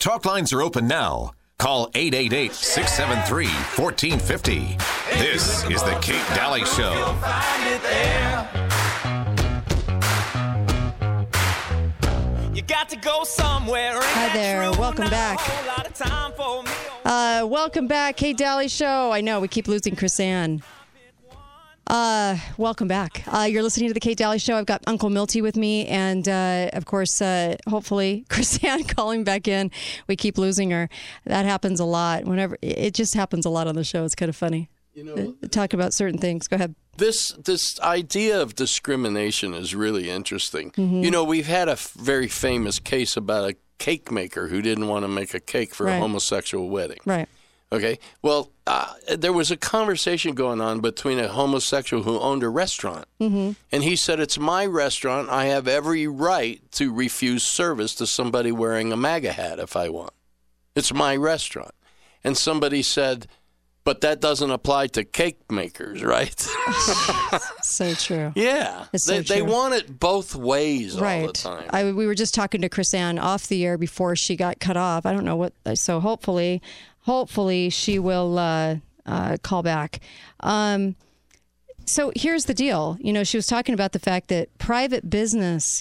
Talk lines are open now. Call 888-673-1450. This is the Kate Daly Show. You got to go somewhere. Hi there. Welcome back. Welcome back, Kate Daly Show. I know we keep losing Chris Ann. Welcome back. You're listening to the Kate Daly Show. I've got Uncle Milty with me, and of course, hopefully, Chris Ann calling back in. We keep losing her. That happens a lot. Whenever it just happens a lot on the show. It's kind of funny. You know, talk about certain things. Go ahead. This idea of discrimination is really interesting. Mm-hmm. You know, we've had a very famous case about a cake maker who didn't want to make a cake for a homosexual wedding. Right. Okay. Well, there was a conversation going on between a homosexual who owned a restaurant. Mm-hmm. And he said, it's my restaurant. I have every right to refuse service to somebody wearing a MAGA hat if I want. It's my restaurant. And somebody said, but that doesn't apply to cake makers, right? So true. Yeah. They want it both ways all the time. We were just talking to Chris Ann off the air before she got cut off. I don't know what. So hopefully she will call back. So here's the deal. You know, she was talking about the fact that private business,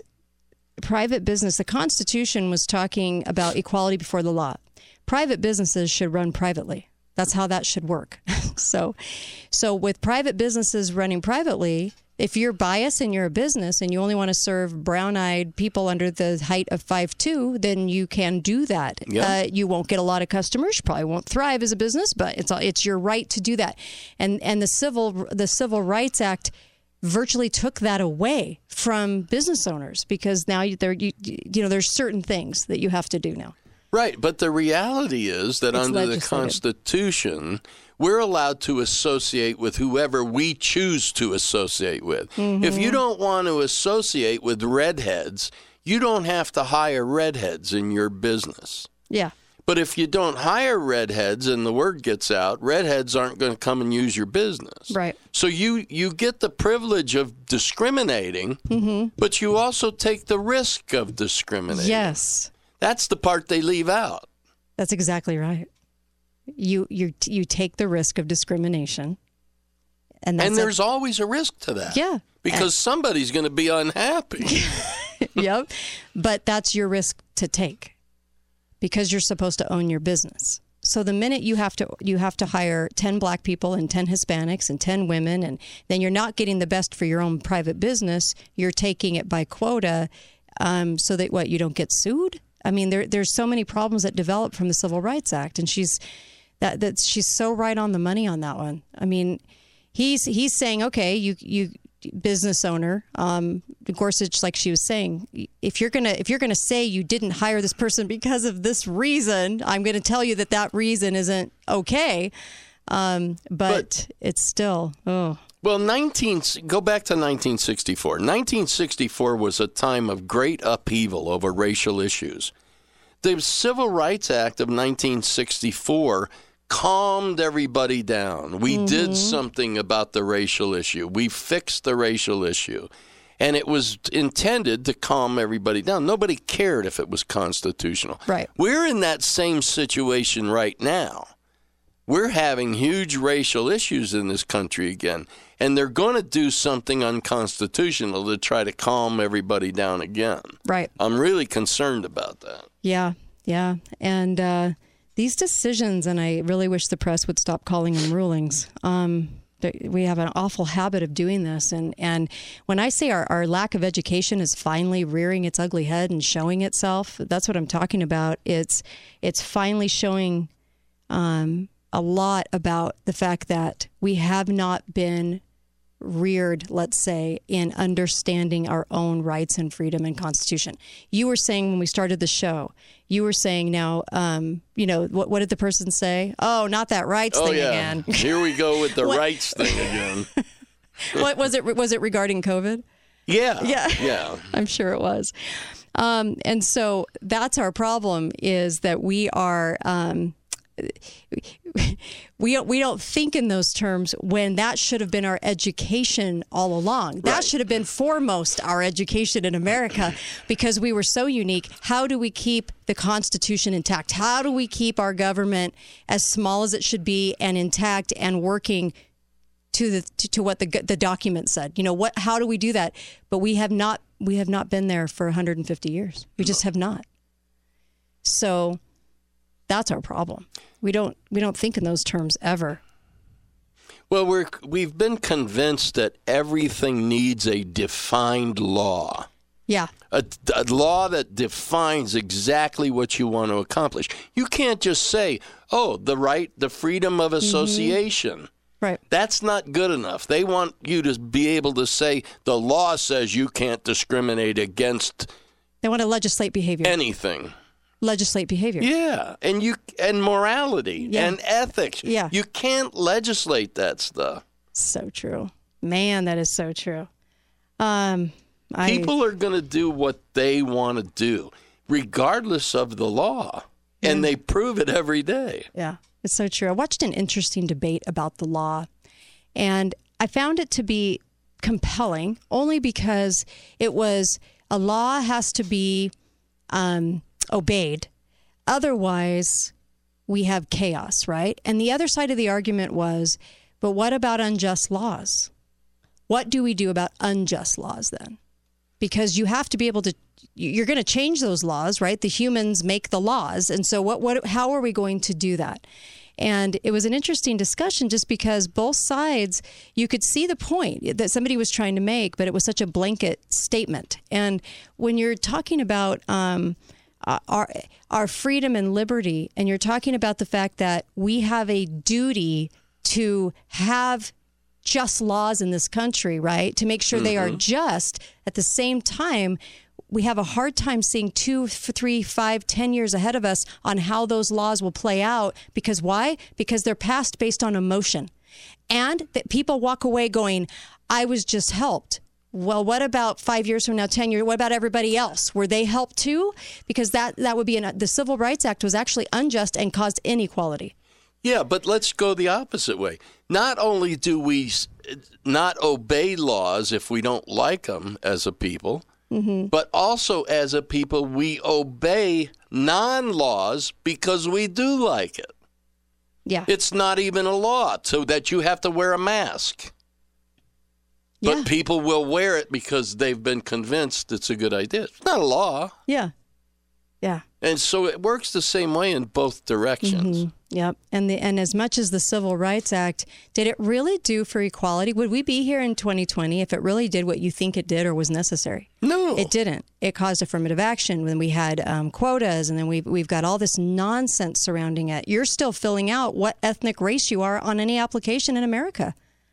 the Constitution was talking about equality before the law. Private businesses should run privately. That's how that should work. So with private businesses running privately, if you're biased and you're a business and you only want to serve brown-eyed people under the height of 5'2", then you can do that. Yeah. You won't get a lot of customers. You probably won't thrive as a business, but it's your right to do that. And the Civil Rights Act virtually took that away from business owners because now there's certain things that you have to do now. Right, but the reality is that under the Constitution, we're allowed to associate with whoever we choose to associate with. Mm-hmm. If you don't want to associate with redheads, you don't have to hire redheads in your business. Yeah. But if you don't hire redheads and the word gets out, redheads aren't going to come and use your business. Right. So you get the privilege of discriminating, mm-hmm. but you also take the risk of discriminating. Yes. That's the part they leave out. That's exactly right. You take the risk of discrimination. And there's always a risk to that. Yeah. Because somebody's going to be unhappy. Yep. But that's your risk to take because you're supposed to own your business. So the minute you have to hire 10 black people and 10 Hispanics and 10 women, and then you're not getting the best for your own private business, you're taking it by quota so that you don't get sued? I mean, there's so many problems that develop from the Civil Rights Act, and she's so right on the money on that one. I mean, he's saying, okay, you business owner, Gorsuch, like she was saying, if you're gonna say you didn't hire this person because of this reason, I'm going to tell you that reason isn't okay. But it's still Well, go back to 1964. 1964 was a time of great upheaval over racial issues. The Civil Rights Act of 1964 calmed everybody down. We did something about the racial issue. We fixed the racial issue. And it was intended to calm everybody down. Nobody cared if it was constitutional. Right. We're in that same situation right now. We're having huge racial issues in this country again, and they're going to do something unconstitutional to try to calm everybody down again. Right. I'm really concerned about that. Yeah. And these decisions, and I really wish the press would stop calling them rulings. We have an awful habit of doing this. And when I say our lack of education is finally rearing its ugly head and showing itself, that's what I'm talking about. It's finally showing a lot about the fact that we have not been reared, let's say, in understanding our own rights and freedom and Constitution. You were saying when we started the show, you were saying now, what did the person say? Oh, not that rights thing again. Here we go with the rights thing again. What was it? Was it regarding COVID? Yeah. I'm sure it was. And so that's our problem, is that we are we don't think in those terms when that should have been our education all along. That should have been foremost our education in America because we were so unique. How do we keep the Constitution intact? How do we keep our government as small as it should be and intact and working to what the document said? You know, how do we do that? But we have not been there for 150 years. We just have not. So that's our problem. We don't think in those terms ever. Well, we've been convinced that everything needs a defined law. Yeah. A law that defines exactly what you want to accomplish. You can't just say, oh, the freedom of association. Right. That's not good enough. They want you to be able to say the law says you can't discriminate against. They want to legislate behavior. Anything. Legislate behavior. Yeah, and morality and ethics. Yeah. You can't legislate that stuff. So true. Man, that is so true. People are going to do what they want to do, regardless of the law, and they prove it every day. Yeah, it's so true. I watched an interesting debate about the law, and I found it to be compelling only because it was a law has to be obeyed. Otherwise, we have chaos, right? And the other side of the argument was, but what about unjust laws? What do we do about unjust laws then? Because you have to be able to, you're going to change those laws, right? The humans make the laws. And so how are we going to do that? And it was an interesting discussion just because both sides, you could see the point that somebody was trying to make, but it was such a blanket statement. And when you're talking about our freedom and liberty, and you're talking about the fact that we have a duty to have just laws in this country, right? To make sure they are just. At the same time, we have a hard time seeing 2, 3, 5, 10 years ahead of us on how those laws will play out. Because why? Because they're passed based on emotion. And that people walk away going, I was just helped. Well, what about 5 years from now, 10 years? What about everybody else? Were they helped too? Because that would be the Civil Rights Act was actually unjust and caused inequality. Yeah, but let's go the opposite way. Not only do we not obey laws if we don't like them as a people, but also as a people, we obey non-laws because we do like it. Yeah. It's not even a law so that you have to wear a mask. But people will wear it because they've been convinced it's a good idea. It's not a law. Yeah. Yeah. And so it works the same way in both directions. Yep. And as much as the Civil Rights Act, did it really do for equality? Would we be here in 2020 if it really did what you think it did or was necessary? No. It didn't. It caused affirmative action when we had quotas, and then we've got all this nonsense surrounding it. You're still filling out what ethnic race you are on any application in America.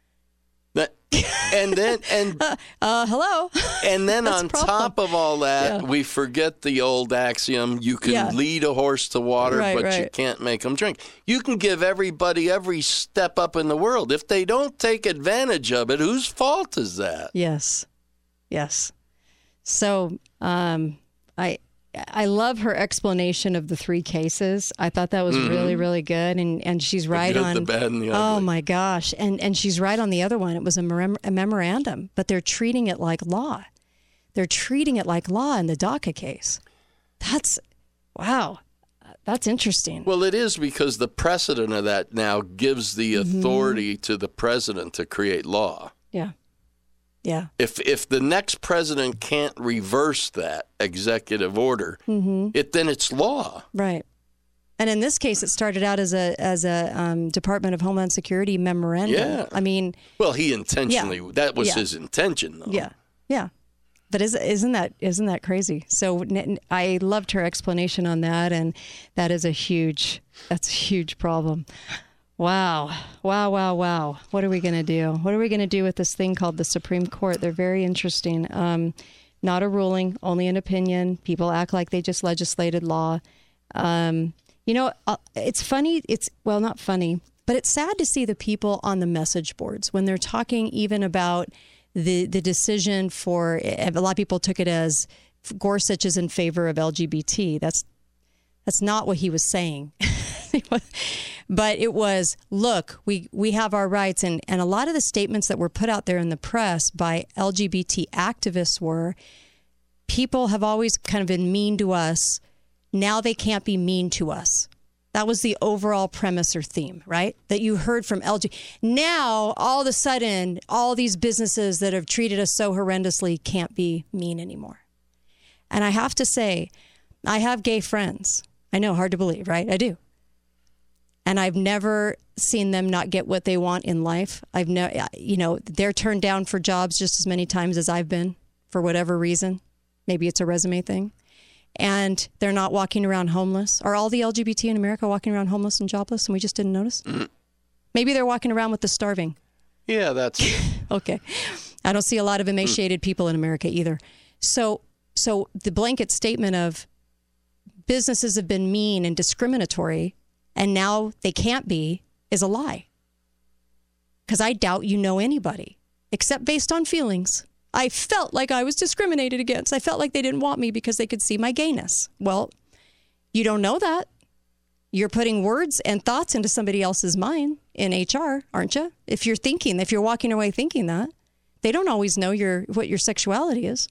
Hello. And then on top of all that, we forget the old axiom, you can lead a horse to water, but you can't make them drink. You can give everybody every step up in the world. If they don't take advantage of it, whose fault is that? Yes. So I love her explanation of the 3 cases. I thought that was really, really good. And she's right on the bad, and the ugly. Oh my gosh. And she's right on the other one. It was a memorandum, but they're treating it like law. They're treating it like law in the DACA case. Wow. That's interesting. Well, it is because the precedent of that now gives the authority to the president to create law. Yeah. Yeah. If the next president can't reverse that executive order, then it's law. Right. And in this case, it started out as a Department of Homeland Security memorandum. Yeah. I mean, well, he intentionally that was his intention, though. Yeah. Yeah. But isn't that crazy? So I loved her explanation on that, and that's a huge problem. Wow. What are we going to do? What are we going to do with this thing called the Supreme Court? They're very interesting. Not a ruling, only an opinion. People act like they just legislated law. It's funny. Not funny, but it's sad to see the people on the message boards when they're talking even about the decision for, a lot of people took it as Gorsuch is in favor of LGBT. That's not what he was saying. But it was, look, we have our rights. And a lot of the statements that were put out there in the press by LGBT activists were, people have always kind of been mean to us. Now they can't be mean to us. That was the overall premise or theme, right? That you heard from LGBT. Now, all of a sudden, all these businesses that have treated us so horrendously can't be mean anymore. And I have to say, I have gay friends. I know, hard to believe, right? I do. And I've never seen them not get what they want in life. They're turned down for jobs just as many times as I've been, for whatever reason. Maybe it's a resume thing. And they're not walking around homeless. Are all the LGBT in America walking around homeless and jobless and we just didn't notice? Maybe they're walking around with the starving. Yeah, that's okay. I don't see a lot of emaciated people in America either. So the blanket statement of businesses have been mean and discriminatory and now they can't be is a lie. Because I doubt you know anybody, except based on feelings. I felt like I was discriminated against. I felt like they didn't want me because they could see my gayness. Well, you don't know that. You're putting words and thoughts into somebody else's mind in HR, aren't you? If you're walking away thinking that, they don't always know what your sexuality is.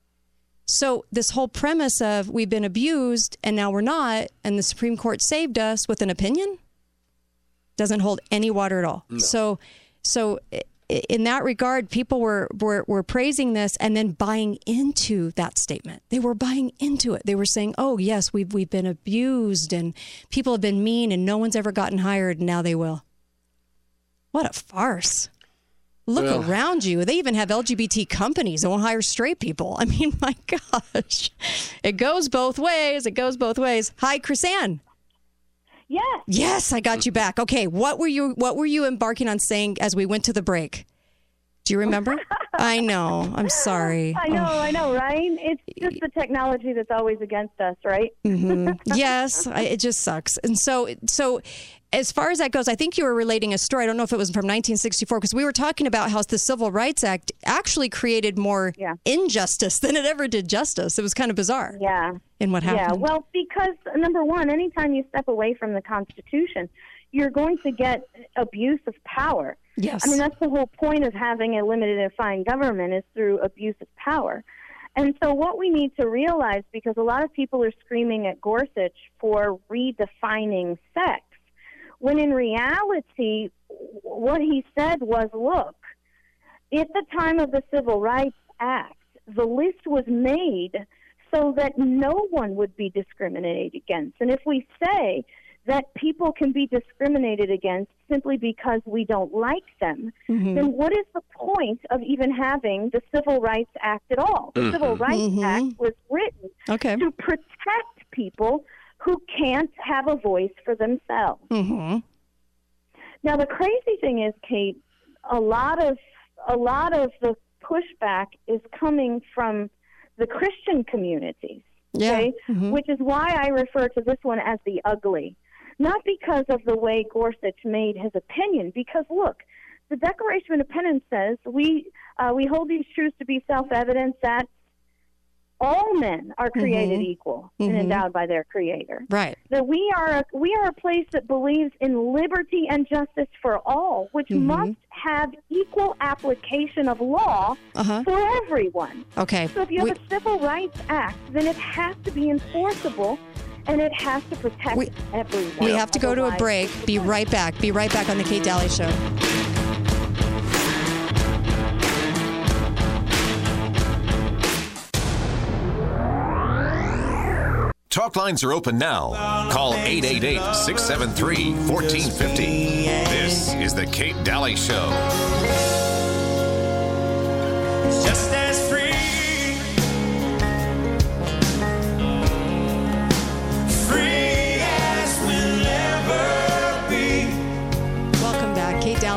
So this whole premise of we've been abused and now we're not, and the Supreme Court saved us with an opinion, doesn't hold any water at all. No. So in that regard, people were praising this and then buying into that statement. They were buying into it. They were saying, oh, yes, we've been abused and people have been mean and no one's ever gotten hired and now they will. What a farce. Look around you. They even have LGBT companies that won't hire straight people. I mean, my gosh. It goes both ways. It goes both ways. Hi, Chris-Ann. Yes. Yes, I got you back. Okay, what were you embarking on saying as we went to the break? Do you remember? I know. I'm sorry. I know, right? It's just the technology that's always against us, right? Mm-hmm. Yes, it just sucks. And so as far as that goes, I think you were relating a story. I don't know if it was from 1964, because we were talking about how the Civil Rights Act actually created more injustice than it ever did justice. It was kind of bizarre. Yeah. In what happened. Yeah, well, because, number one, anytime you step away from the Constitution, you're going to get abuse of power. Yes. I mean, that's the whole point of having a limited and defined government, is through abuse of power. And so what we need to realize, because a lot of people are screaming at Gorsuch for redefining sex, when in reality, what he said was, look, at the time of the Civil Rights Act, the list was made so that no one would be discriminated against. And if we say that people can be discriminated against simply because we don't like them, then what is the point of even having the Civil Rights Act at all? The Civil Rights Act was written to protect people who can't have a voice for themselves. Now, the crazy thing is, Kate, a lot of the pushback is coming from the Christian communities, which is why I refer to this one as the ugly. Not because of the way Gorsuch made his opinion, because, look, the Declaration of Independence says we hold these truths to be self-evident, that all men are created equal and endowed by their Creator. Right. That we are a place that believes in liberty and justice for all, which must have equal application of law for everyone. Okay. So if you have a Civil Rights Act, then it has to be enforceable, and it has to protect everyone. We have to go to a break. Be right back. Be right back on the Kate Daly Show. Talk lines are open now. Call 888-673-1450. This is the Kate Daly Show. Just as free.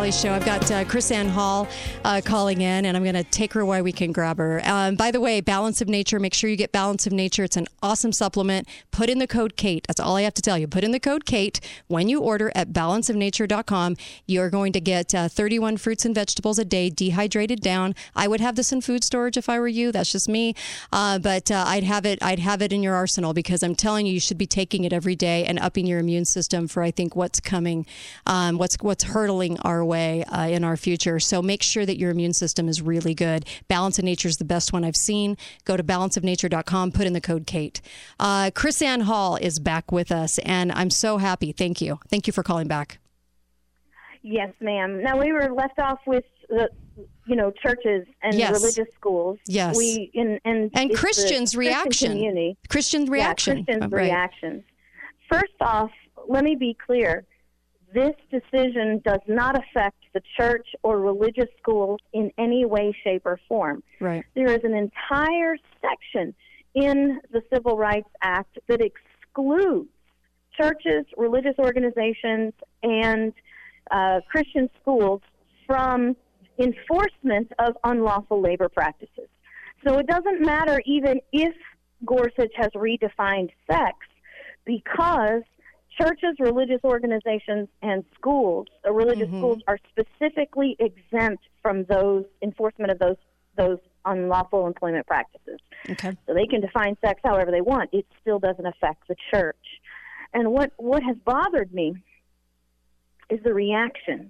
Daly Show. I've got Chris Ann Hall calling in, and I'm going to take her while we can grab her. By the way, Balance of Nature, make sure you get Balance of Nature. It's an awesome supplement. Put in the code KATE. That's all I have to tell you. Put in the code KATE when you order at balanceofnature.com. You're going to get 31 fruits and vegetables a day, dehydrated down. I would have this in food storage if I were you. That's just me. But I'd have it in your arsenal, because I'm telling you, you should be taking it every day and upping your immune system for, I think, what's coming, what's hurtling our way in our future. So make sure that your immune system is really good. Balance of Nature is the best one I've seen. Go to balanceofnature.com, put in the code KATE. Chris Ann Hall is back with us, and I'm so happy. Thank you. Thank you for calling back. Yes, ma'am. Now, we were left off with the churches and religious schools. Yes. And Christians' reaction. Christian reaction. Christians' reactions. First off, let me be clear. This decision does not affect the church or religious schools in any way, shape, or form. Right. There is an entire section in the Civil Rights Act that excludes churches, religious organizations, and Christian schools from enforcement of unlawful labor practices. So it doesn't matter even if Gorsuch has redefined sex, because churches, religious organizations, and schools, religious schools, are specifically exempt from those enforcement of those unlawful employment practices. Okay. So they can define sex however they want. It still doesn't affect the church. And what has bothered me is the reaction,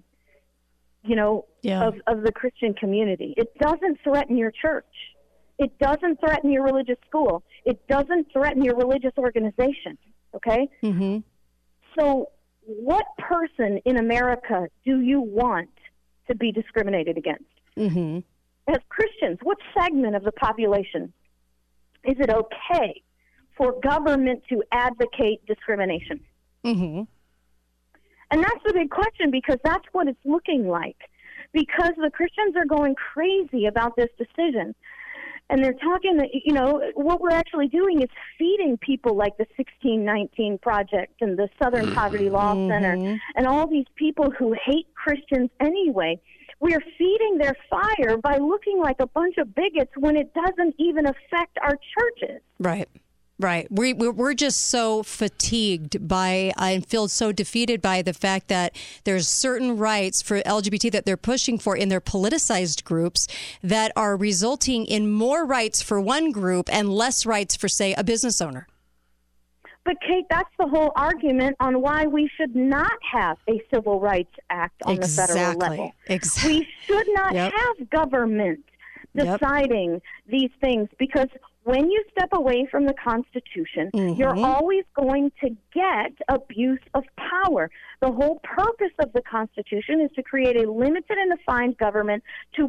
of the Christian community. It doesn't threaten your church. It doesn't threaten your religious school. It doesn't threaten your religious organization. Okay? Mm-hmm. So what person in America do you want to be discriminated against? Mm-hmm. As Christians, what segment of the population is it okay for government to advocate discrimination? Mm-hmm. And that's the big question, because that's what it's looking like. Because the Christians are going crazy about this decision. And they're talking that, what we're actually doing is feeding people like the 1619 Project and the Southern Poverty Law Center and all these people who hate Christians anyway. We're feeding their fire by looking like a bunch of bigots when it doesn't even affect our churches. Right. Right. We're just so fatigued by and feel so defeated by the fact that there's certain rights for LGBT that they're pushing for in their politicized groups that are resulting in more rights for one group and less rights for, say, a business owner. But, Kate, that's the whole argument on why we should not have a Civil Rights Act on the federal level. Exactly. We should not have government deciding these things, because when you step away from the Constitution, you're always going to get abuse of power. The whole purpose of the Constitution is to create a limited and defined government to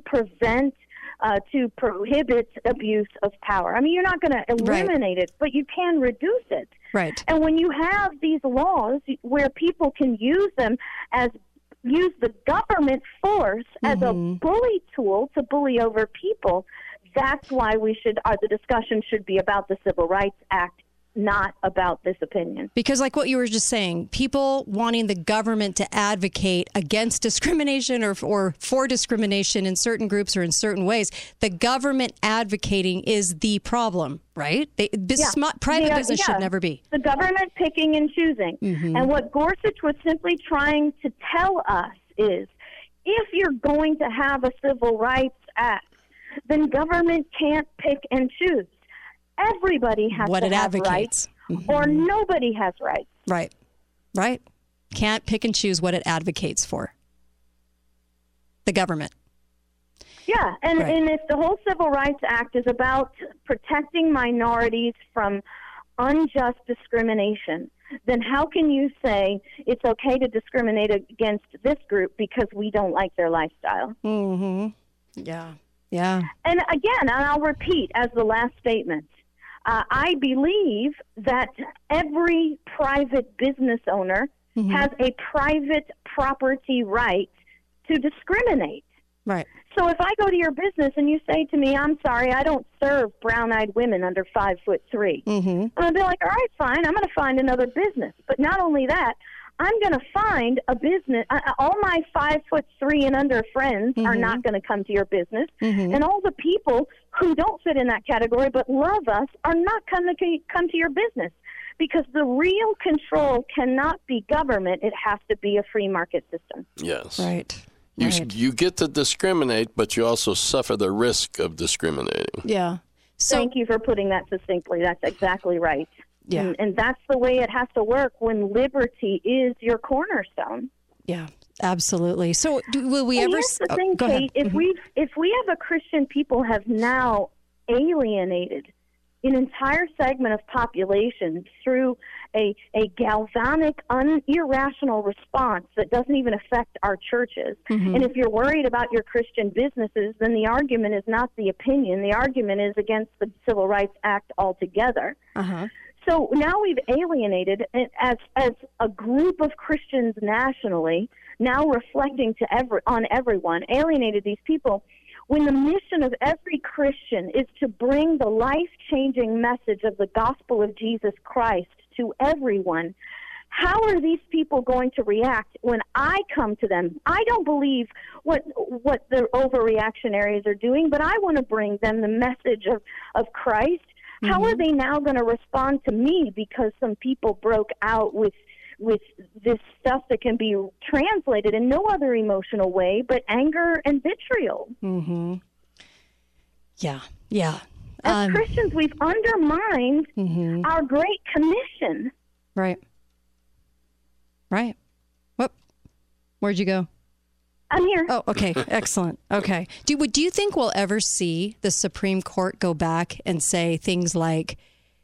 prohibit abuse of power. I mean, you're not going to eliminate it, but you can reduce it. Right. And when you have these laws where people can use the government force as a bully tool to bully over people, that's why the discussion should be about the Civil Rights Act, not about this opinion. Because like what you were just saying, people wanting the government to advocate against discrimination or for discrimination in certain groups or in certain ways, the government advocating is the problem, right? Private business should never be. The government picking and choosing. And what Gorsuch was simply trying to tell us is, if you're going to have a Civil Rights Act, then government can't pick and choose. Everybody has to have rights, or nobody has rights. Right. Right. Can't pick and choose what it advocates for. The government. Yeah, and if the whole Civil Rights Act is about protecting minorities from unjust discrimination, then how can you say it's okay to discriminate against this group because we don't like their lifestyle? Yeah. Yeah. And again, and I'll repeat as the last statement, I believe that every private business owner has a private property right to discriminate. Right. So if I go to your business and you say to me, I'm sorry, I don't serve brown-eyed women under 5'3", and I'll be like, all right, fine, I'm going to find another business. But not only that, I'm going to find a business. All my 5'3" and under friends are not going to come to your business, and all the people who don't fit in that category but love us are not going to come to your business, because the real control cannot be government. It has to be a free market system. Yes. Right. You get to discriminate, but you also suffer the risk of discriminating. Yeah. So, Thank you for putting that succinctly. That's exactly right. Yeah. And that's the way it has to work when liberty is your cornerstone. Yeah, absolutely. So will we And ever... here's the thing, go ahead. Kate. If we have a Christian people have now alienated an entire segment of population through a galvanic, irrational response that doesn't even affect our churches. And if you're worried about your Christian businesses, then the argument is not the opinion. The argument is against the Civil Rights Act altogether. So now we've alienated, as a group of Christians nationally, now reflecting on everyone, alienated these people, when the mission of every Christian is to bring the life-changing message of the gospel of Jesus Christ to everyone. How are these people going to react when I come to them? I don't believe what the overreactionaries are doing, but I want to bring them the message of Christ. How are they now going to respond to me because some people broke out with this stuff that can be translated in no other emotional way but anger and vitriol? Yeah. As Christians, we've undermined our Great Commission. Right. Whoop. Where'd you go? I'm here. Oh, okay. Excellent. Okay. Do you think we'll ever see the Supreme Court go back and say things like,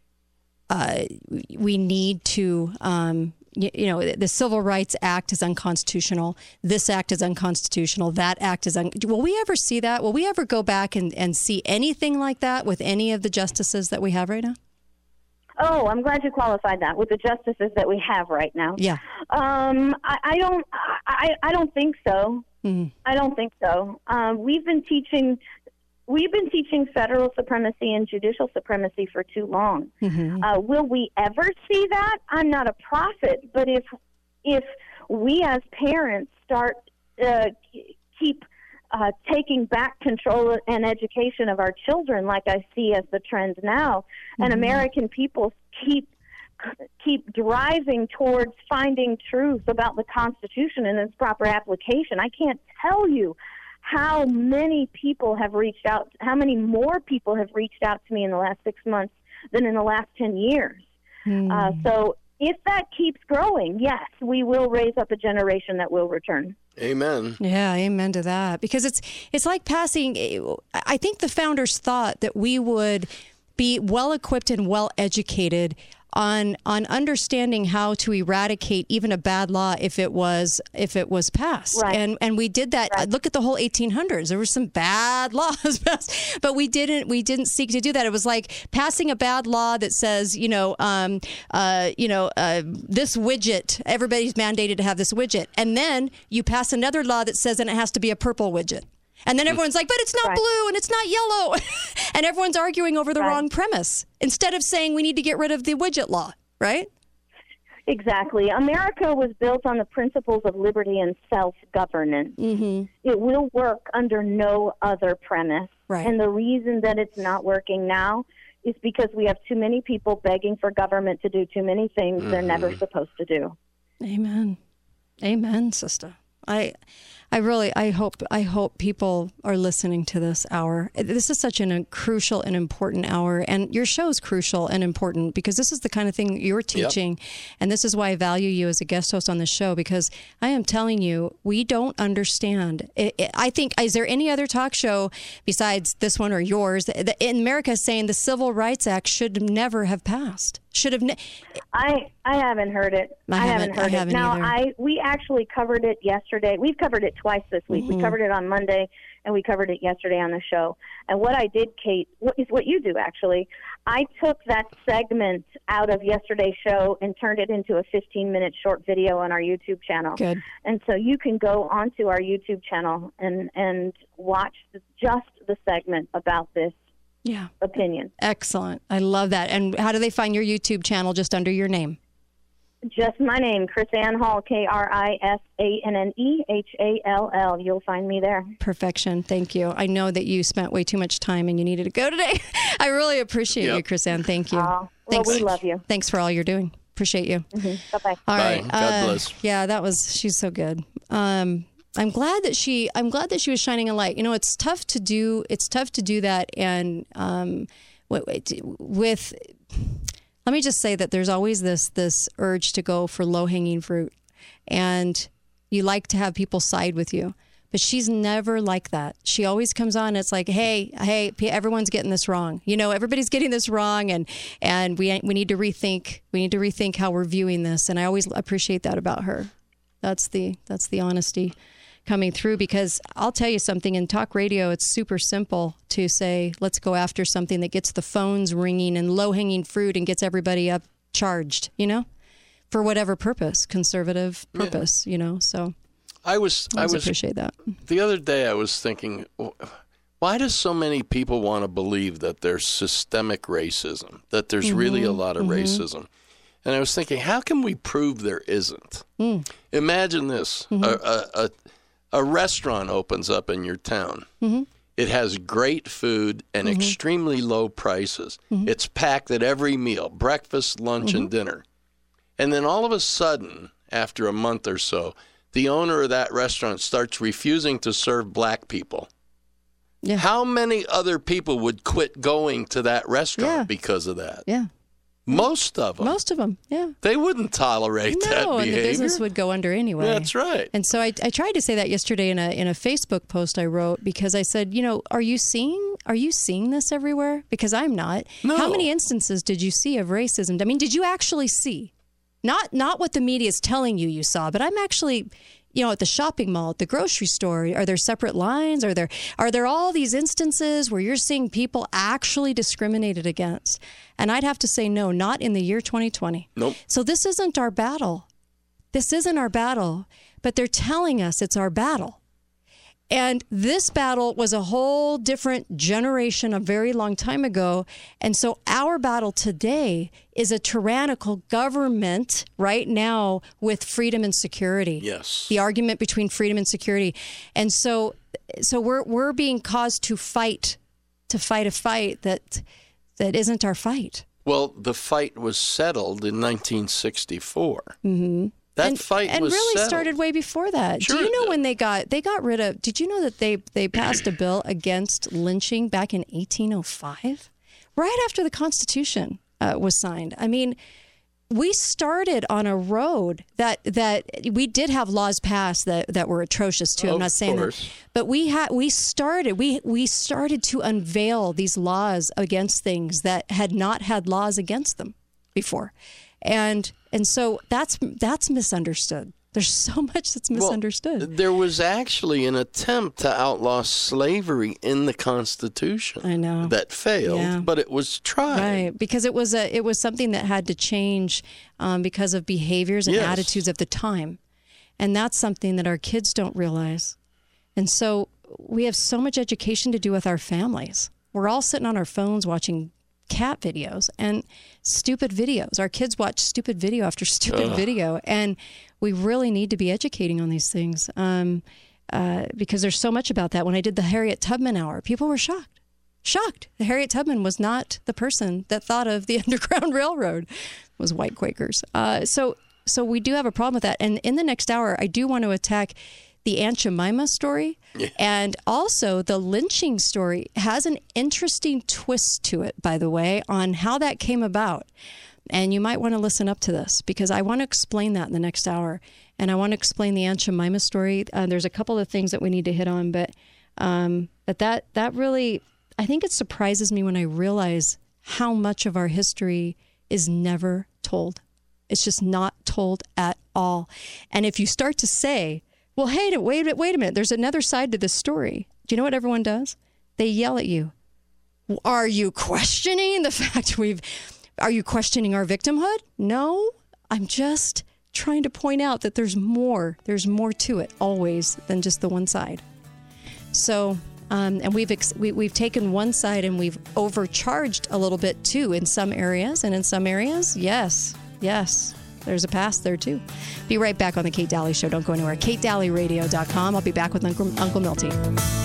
we need to, the Civil Rights Act is unconstitutional. This act is unconstitutional. That act is will we ever see that? Will we ever go back and see anything like that with any of the justices that we have right now? Oh, I'm glad you qualified that, with the justices that we have right now. Yeah. I don't think so. I don't think so. We've been teaching federal supremacy and judicial supremacy for too long. Will we ever see that? I'm not a prophet, but if we as parents start keep taking back control and education of our children, like I see as the trend now, and American people keep driving towards finding truth about the Constitution and its proper application, I can't tell you how many people have reached out, how many more people have reached out to me in the last 6 months than in the last 10 years. So if that keeps growing, yes, we will raise up a generation that will return. Amen. Yeah, amen to that. Because it's like passing. I think the founders thought that we would be well equipped and well educated on understanding how to eradicate even a bad law if it was passed. Right. And we did that. Right. Look at the whole 1800s. There were some bad laws passed, but we didn't seek to do that. It was like passing a bad law that says, this widget, everybody's mandated to have this widget. And then you pass another law that says, and it has to be a purple widget. And then everyone's like, but it's not blue and it's not yellow. And everyone's arguing over the wrong premise instead of saying we need to get rid of the widget law, right? Exactly. America was built on the principles of liberty and self-governance. It will work under no other premise. Right. And the reason that it's not working now is because we have too many people begging for government to do too many things they're never supposed to do. Amen. Amen, sister. I hope people are listening to this hour. This is such a crucial and important hour, and your show is crucial and important because this is the kind of thing you're teaching, and this is why I value you as a guest host on the show, because I am telling you, we don't understand. I think, is there any other talk show besides this one or yours in America saying the Civil Rights Act should never have passed? I haven't heard it. I haven't heard it. Now, we actually covered it yesterday. We've covered it twice this week. We covered it on Monday, and we covered it yesterday on the show. And what I did, Kate, is what you do, actually. I took that segment out of yesterday's show and turned it into a 15-minute short video on our YouTube channel. Good. And so you can go onto our YouTube channel and watch just the segment about this. Yeah. Opinion. Excellent. I love that. And how do they find your YouTube channel? Just under your name? Just my name, KrisAnne Hall, KrisAnnehall. You'll find me there. Perfection. Thank you. I know that you spent way too much time and you needed to go today. I really appreciate you, KrisAnne. Thank you. Well, Thanks. we love you. Thanks for all you're doing. Appreciate you. Mm-hmm. Bye-bye. All Bye. right. God bless. Yeah, she's so good. I'm glad that she was shining a light. You know, it's tough to do that. And let me just say that there's always this urge to go for low-hanging fruit, and you like to have people side with you. But she's never like that. She always comes on. It's like, hey, everyone's getting this wrong. You know, everybody's getting this wrong, and we need to rethink. We need to rethink how we're viewing this. And I always appreciate that about her. That's the honesty coming through, because I'll tell you something, in talk radio, it's super simple to say, let's go after something that gets the phones ringing and low-hanging fruit and gets everybody up charged, you know, for whatever purpose, conservative purpose, you know. So I appreciate that. The other day I was thinking, why do so many people want to believe that there's systemic racism, that there's really a lot of racism? And I was thinking, how can we prove there isn't? Imagine this. A restaurant opens up in your town. It has great food and extremely low prices. It's packed at every meal, breakfast, lunch, and dinner. And then all of a sudden, after a month or so, the owner of that restaurant starts refusing to serve black people. Yeah. How many other people would quit going to that restaurant because of that? Yeah. Most of them, yeah. They wouldn't tolerate that behavior. And the business would go under anyway. That's right. And so I tried to say that yesterday in a Facebook post I wrote, because I said, you know, are you seeing this everywhere? Because I'm not. No. How many instances did you see of racism? I mean, did you actually see? Not what the media is telling you saw, but I'm actually, you know, at the shopping mall, at the grocery store, are there separate lines? Are there all these instances where you're seeing people actually discriminated against? And I'd have to say no, not in the year 2020. Nope. So this isn't our battle. This isn't our battle, but they're telling us it's our battle. And this battle was a whole different generation a very long time ago. And so our battle today is a tyrannical government right now with freedom and security. Yes. The argument between freedom and security. And so we're being caused to fight a fight that isn't our fight. Well, the fight was settled in 1964. That fight and was really settled. Started way before that. Sure Do you know it did. when they got rid of? Did you know that they passed a bill against lynching back in 1805, right after the Constitution was signed? I mean, we started on a road that we did have laws passed that were atrocious too. I'm not saying that, but we started to unveil these laws against things that had not had laws against them before. And so that's misunderstood. There's so much that's misunderstood. Well, there was actually an attempt to outlaw slavery in the Constitution. I know. That failed, but it was tried. Right, because it was something that had to change because of behaviors and attitudes of the time. And that's something that our kids don't realize. And so we have so much education to do with our families. We're all sitting on our phones watching cat videos and stupid videos. Our kids watch stupid video after stupid video, and we really need to be educating on these things because there's so much about that. When I did the Harriet Tubman Hour, people were shocked. Harriet Tubman was not the person that thought of the Underground Railroad. It was white Quakers. So we do have a problem with that. And in the next hour, I do want to attack the Aunt Jemima story, and also the lynching story has an interesting twist to it, by the way, on how that came about. And you might want to listen up to this, because I want to explain that in the next hour. And I want to explain the Aunt Jemima story. There's a couple of things that we need to hit on, but that really, I think it surprises me when I realize how much of our history is never told. It's just not told at all. And if you start to say, well, hey, wait a minute, there's another side to this story. Do you know what everyone does? They yell at you. Are you questioning the fact are you questioning our victimhood? No, I'm just trying to point out that there's more to it always than just the one side. So, and we've taken one side and we've overcharged a little bit too in some areas, and in some areas, yes, there's a past there too. Be right back on the Kate Daly Show. Don't go anywhere. KateDalyRadio.com. I'll be back with Uncle Milty.